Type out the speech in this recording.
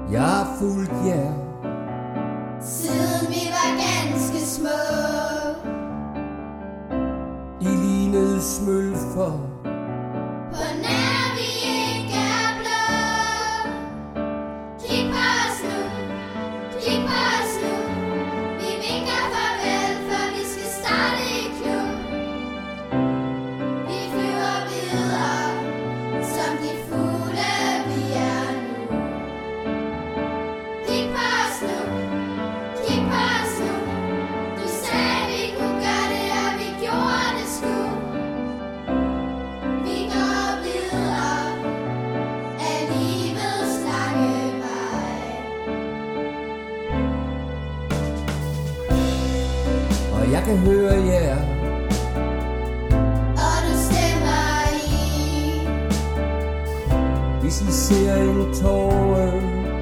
Jeg har fulgt jer siden vi var ganske små. I lignede smølfer På nær vi ikke er blå. Kig på os nu, kig på os nu. Vi vinker farvel, for vi skal starte i klub. Vi flyver videre, som de fugle vi er nu. Kig på os nu, kig på os nu. Du sagde vi kunne gøre det, og vi gjorde det sgu. Vi går videre af livets lange vej. og jeg kan høre jer. Og du stemmer i. Hvis I ser en tåre